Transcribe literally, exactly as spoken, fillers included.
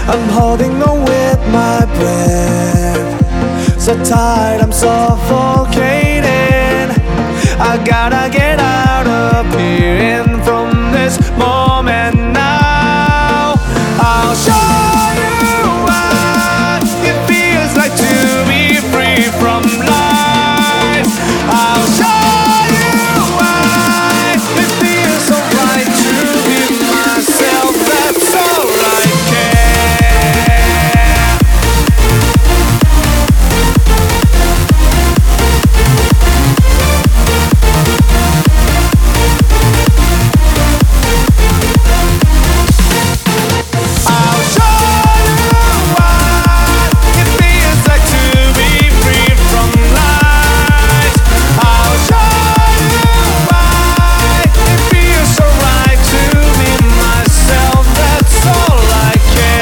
I'm holding on with my breath. So tired, I'm suffocating. I gotta get out of here.